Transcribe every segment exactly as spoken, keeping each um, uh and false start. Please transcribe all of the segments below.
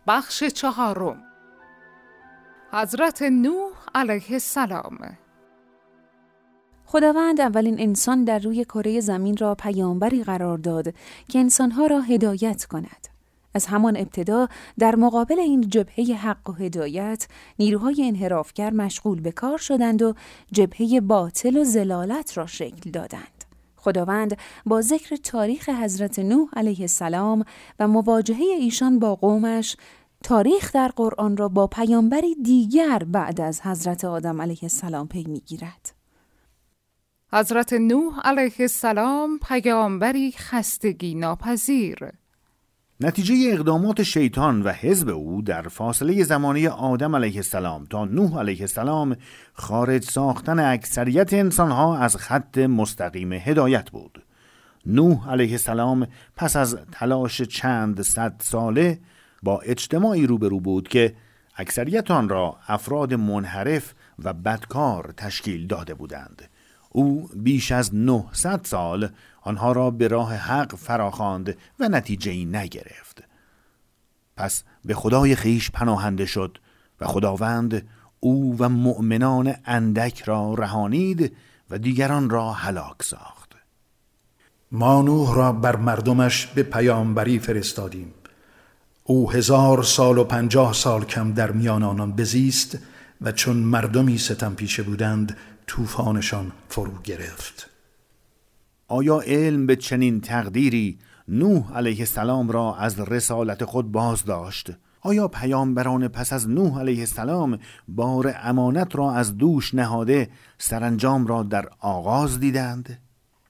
بخش چهارم. حضرت نوح علیه السلام. خداوند اولین انسان در روی کره زمین را پیامبری قرار داد که انسانها را هدایت کند. از همان ابتدا در مقابل این جبهه حق و هدایت، نیروهای انحرافگر مشغول به کار شدند و جبهه باطل و ضلالت را شکل دادند. خداوند با ذکر تاریخ حضرت نوح علیه السلام و مواجهه ایشان با قومش، تاریخ در قرآن را با پیامبری دیگر بعد از حضرت آدم علیه السلام پی می‌گیرد. حضرت نوح علیه السلام پیامبری خستگی ناپذیر. نتیجه اقدامات شیطان و حزب او در فاصله زمانی آدم علیه السلام تا نوح علیه السلام خارج ساختن اکثریت انسانها از خط مستقیم هدایت بود. نوح علیه السلام پس از تلاش چند صد ساله با اجتماعی روبرو بود که اکثریت آن را افراد منحرف و بدکار تشکیل داده بودند. او بیش از نهصد سال آنها را به راه حق فراخواند و نتیجه‌ای نگرفت. پس به خدای خویش پناهنده شد و خداوند او و مؤمنان اندک را رهانید و دیگران را هلاک ساخت. ما نوح را بر مردمش به پیامبری فرستادیم. او هزار سال و پنجاه سال کم در میان آنان بزیست و چون مردمی ستم پیشه بودند طوفانشان فرو گرفت. آیا علم به چنین تقدیری نوح علیه السلام را از رسالت خود باز داشت؟ آیا پیامبران پس از نوح علیه السلام بار امانت را از دوش نهاده سرانجام را در آغاز دیدند؟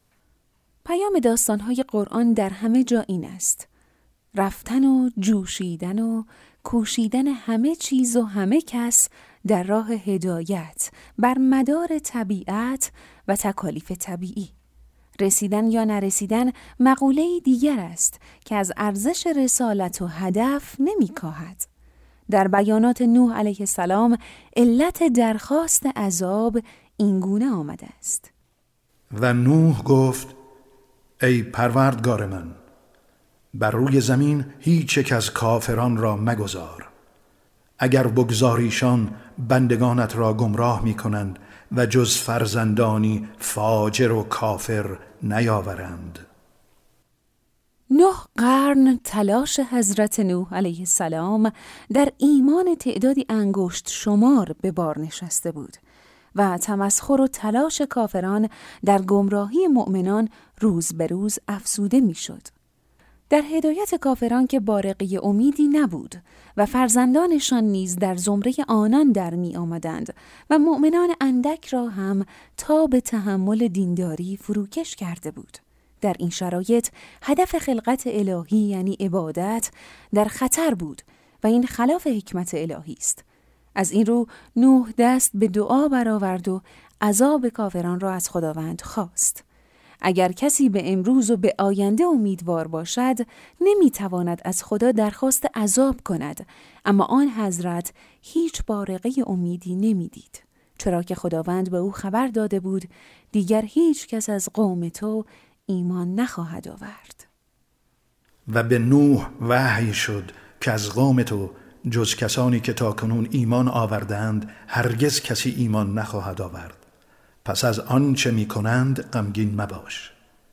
پیام داستان‌های قرآن در همه جا این است: رفتن و جوشیدن و کوشیدن همه چیز و همه کس در راه هدایت بر مدار طبیعت و تکالیف طبیعی. رسیدن یا نرسیدن مقوله‌ای دیگر است که از ارزش رسالت و هدف نمی‌کاهد. در بیانات نوح علیه السلام علت درخواست عذاب اینگونه آمده است: و نوح گفت ای پروردگار من، بر روی زمین هیچ یک از کافران را مگذار. اگر بگذاریشان بندگانت را گمراه می کنند و جز فرزندانی فاجر و کافر نیاورند. نه قرن تلاش حضرت نوح علیه السلام در ایمان تعدادی انگشت شمار به بار نشسته بود و تمسخر و تلاش کافران در گمراهی مؤمنان روز به روز افزوده می شد. در هدایت کافران که بارقه امیدی نبود و فرزندانشان نیز در زمره آنان در می آمدند و مؤمنان اندک را هم تا به تحمل دینداری فروکش کرده بود. در این شرایط هدف خلقت الهی یعنی عبادت در خطر بود و این خلاف حکمت الهی است. از این رو نوح دست به دعا برآورد و عذاب کافران را از خداوند خواست. اگر کسی به امروز و به آینده امیدوار باشد، نمیتواند از خدا درخواست عذاب کند، اما آن حضرت هیچ بارقه امیدی نمیدید، چرا که خداوند به او خبر داده بود دیگر هیچ کس از قوم تو ایمان نخواهد آورد. و به نوح وحی شد که از قوم تو جز کسانی که تاکنون ایمان آوردند هرگز کسی ایمان نخواهد آورد. پس از آن چه می کنند غمگین مباش.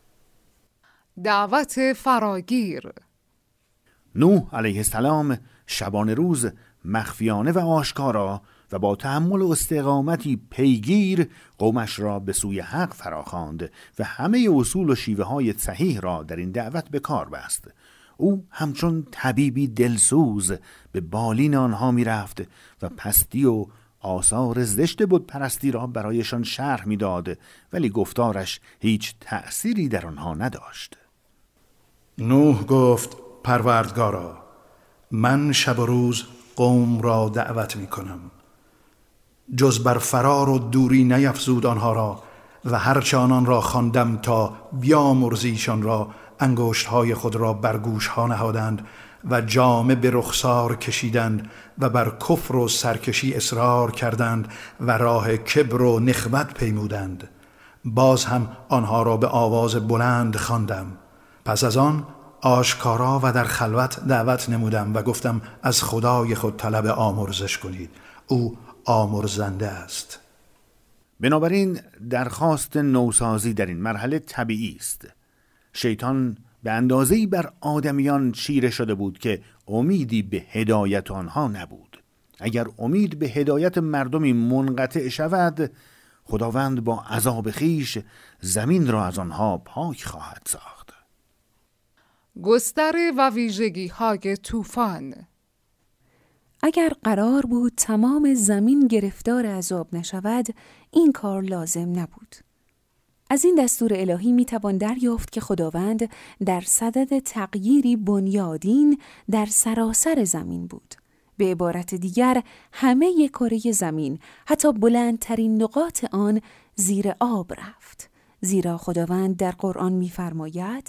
دعوت فراگیر. نوح علیه السلام شبانه روز مخفیانه و آشکارا و با تحمل و استقامتی پیگیر قومش را به سوی حق فراخواند و همه اصول و شیوه های صحیح را در این دعوت به کار بست. او همچون طبیبی دلسوز به بالین آنها می رفت و پستی و آثار زشت بت پرستی را برایشان شرح می داد، ولی گفتارش هیچ تأثیری در آنها نداشت. نوح گفت پروردگارا، من شب و روز قوم را دعوت می کنم. جز بر فرار و دوری نیفزود آنها را و هرچه آنان را خواندم تا بیامرزیشان را انگشت‌های خود را بر گوش‌ها نهادند و جامه به رخسار کشیدند و بر کفر و سرکشی اصرار کردند و راه کبر و نخوت پیمودند. باز هم آنها را به آواز بلند خواندم. پس از آن آشکارا و در خلوت دعوت نمودم و گفتم از خدای خود طلب آمرزش کنید، او آمرزنده است. بنابراین درخواست نوسازی در این مرحله طبیعی است. شیطان به اندازه‌ای بر آدمیان چیره شده بود که امیدی به هدایت آنها نبود. اگر امید به هدایت مردمی منقطع شود، خداوند با عذاب خیش زمین را از آنها پاک خواهد ساخت. گستره و ویژگی های طوفان. اگر قرار بود تمام زمین گرفتار عذاب نشود، این کار لازم نبود. از این دستور الهی می توان دریافت که خداوند در صدد تغییری بنیادین در سراسر زمین بود. به عبارت دیگر، همه کره زمین، حتی بلندترین نقاط آن، زیر آب رفت. زیرا خداوند در قرآن می فرماید: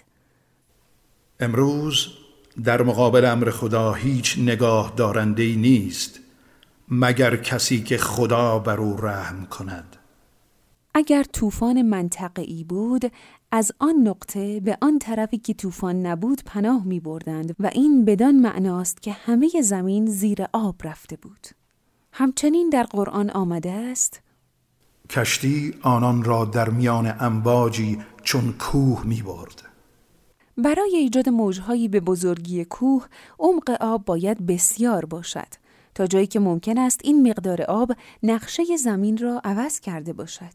امروز در مقابل امر خدا هیچ نگاه دارنده‌ای نیست مگر کسی که خدا بر او رحم کند. اگر طوفان منطقه‌ای بود، از آن نقطه به آن طرفی که طوفان نبود پناه می بردند و این بدان معناست که همه زمین زیر آب رفته بود. همچنین در قرآن آمده است: کشتی آنان را در میان امواجی چون کوه می برد. برای ایجاد موج‌هایی به بزرگی کوه، عمق آب باید بسیار باشد، تا جایی که ممکن است این مقدار آب نقشه زمین را عوض کرده باشد.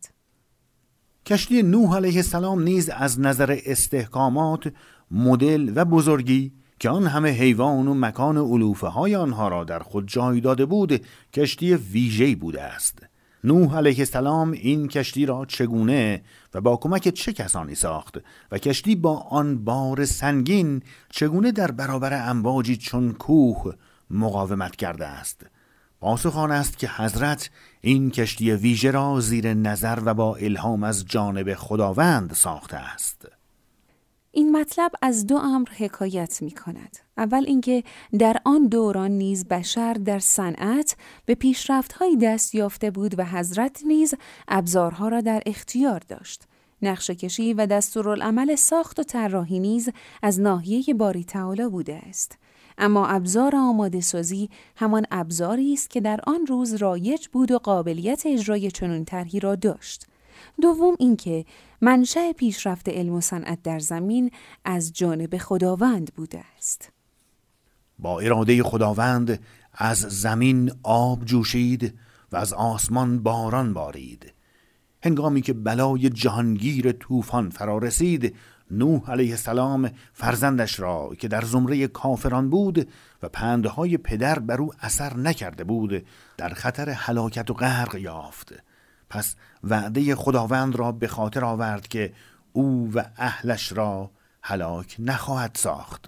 کشتی نوح علیه السلام نیز از نظر استحکامات، مدل و بزرگی که آن همه حیوان و مکان علوفه های آنها را در خود جای داده بود، کشتی ویژه‌ای بوده است. نوح علیه السلام این کشتی را چگونه و با کمک چه کسانی ساخت و کشتی با آن بار سنگین چگونه در برابر امواجی چون کوه مقاومت کرده است؟ پاسخ آن است که حضرت این کشتی ویژه را زیر نظر و با الهام از جانب خداوند ساخته است. این مطلب از دو امر حکایت می کند. اول اینکه در آن دوران نیز بشر در صنعت به پیشرفت‌های دست یافته بود و حضرت نیز ابزارها را در اختیار داشت. نقشه کشی و دستورالعمل ساخت و طراحی نیز از ناحیه باری تعالی بوده است. اما ابزار آماده سازی همان ابزاری است که در آن روز رایج بود و قابلیت اجرای چنین طرحی را داشت. دوم اینکه منشأ پیشرفت علم و صنعت در زمین از جانب خداوند بوده است. با اراده خداوند از زمین آب جوشید و از آسمان باران بارید. هنگامی که بلای جهانگیر طوفان فرا رسید، نوح علیه السلام فرزندش را که در زمره کافران بود و پندهای پدر بر او اثر نکرده بود، در خطر هلاکت و غرق یافت. پس وعده خداوند را به خاطر آورد که او و اهلش را هلاک نخواهد ساخت.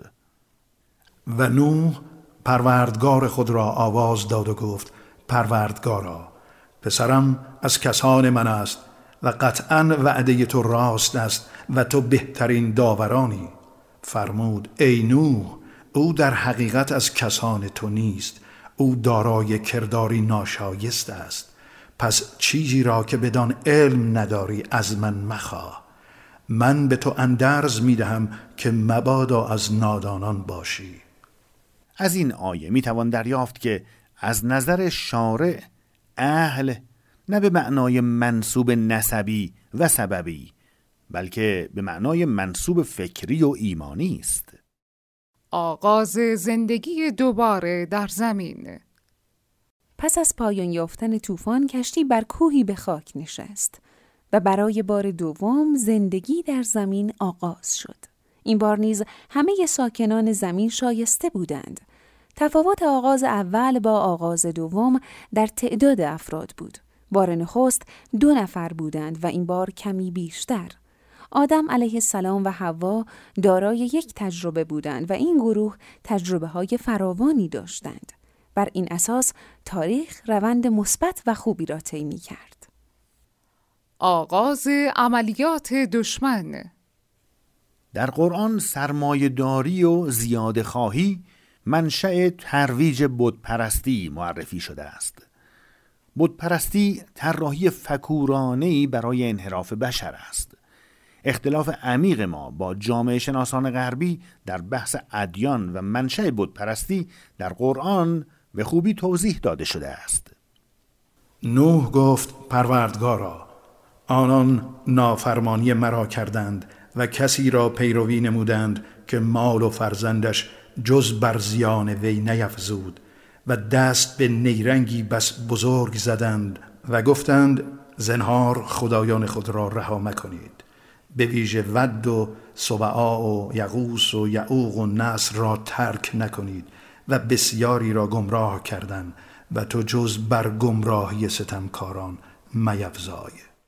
و نوح پروردگار خود را آواز داد و گفت: پروردگارا، پسرم از کسان من است و قطعاً وعده تو راست است و تو بهترین داورانی. فرمود: ای نوح، او در حقیقت از کسان تو نیست، او دارای کرداری ناشایست است. پس چیزی را که بدان علم نداری از من مخواه. من به تو اندرز میدهم که مبادا از نادانان باشی. از این آیه میتوان دریافت که از نظر شارع اهل نه به معنای منسوب نسبی و سببی، بلکه به معنای منسوب فکری و ایمانی است. آغاز زندگی دوباره در زمین. پس از پایان یافتن طوفان، کشتی بر کوهی به خاک نشست و برای بار دوم زندگی در زمین آغاز شد. این بار نیز همه ساکنان زمین شایسته بودند. تفاوت آغاز اول با آغاز دوم در تعداد افراد بود. بار نخست دو نفر بودند و این بار کمی بیشتر. آدم علیه السلام و حوا دارای یک تجربه بودند و این گروه تجربه های فراوانی داشتند. بر این اساس تاریخ روند مثبت و خوبی را طی می‌کرد. آغاز عملیات دشمن. در قرآن سرمایه‌داری و زیاده خواهی منشأ ترویج بتپرستی معرفی شده است. بتپرستی طراحی فکورانه‌ای برای انحراف بشر است. اختلاف عمیق ما با جامعه شناسان غربی در بحث ادیان و منشأ بتپرستی در قرآن به خوبی توضیح داده شده است. نوح گفت پروردگارا، آنان نافرمانی مرا کردند و کسی را پیروی نمودند که مال و فرزندش جز بر زیان وی نیفزود و دست به نیرنگی بس بزرگ زدند و گفتند زنهار خدایان خود را رها مکنید، به ویژه ود و سوعا و یغوس و یعوق و نصر را ترک نکنید و بسیاری را گمراه کردند و تو جز بر گمراهی ستمکاران میفزای.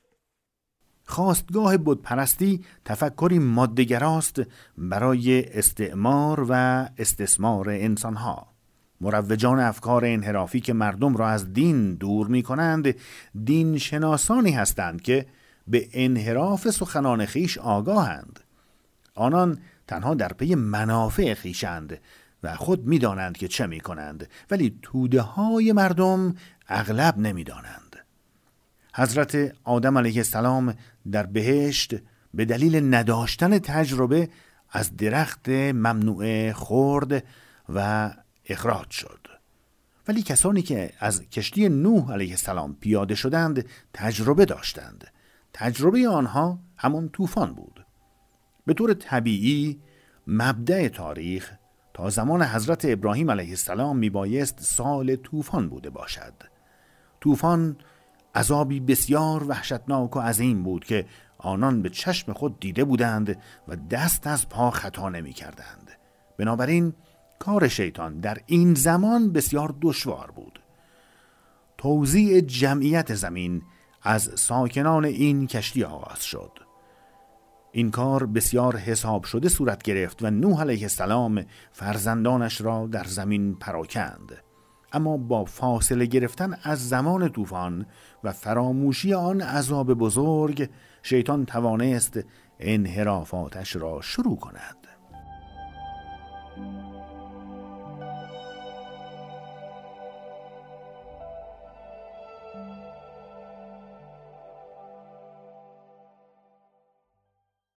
خواستگاه بتپرستی تفکری ماده‌گراست برای استعمار و استثمار انسانها. مروجان افکار انحرافی که مردم را از دین دور می کنند دین شناسانی هستند که به انحراف سخنان خیش آگاهند. آنان تنها در پی منافع خیشند و خود می دانند که چه می کنند، ولی توده های مردم اغلب نمی دانند. حضرت آدم علیه السلام در بهشت به دلیل نداشتن تجربه از درخت ممنوعه خورد و اخراج شد، ولی کسانی که از کشتی نوح علیه السلام پیاده شدند تجربه داشتند. تجربه آنها همان طوفان بود. به طور طبیعی مبدأ تاریخ تا زمان حضرت ابراهیم علیه السلام میبایست سال طوفان بوده باشد. طوفان عذابی بسیار وحشتناک و عظیم بود که آنان به چشم خود دیده بودند و دست از پا خطا نمی کردند. بنابراین کار شیطان در این زمان بسیار دشوار بود. توزیع جمعیت زمین از ساکنان این کشتی آغاز شد. این کار بسیار حساب شده صورت گرفت و نوح علیه السلام فرزندانش را در زمین پراکند. اما با فاصله گرفتن از زمان طوفان و فراموشی آن عذاب بزرگ، شیطان توانست انحرافاتش را شروع کند.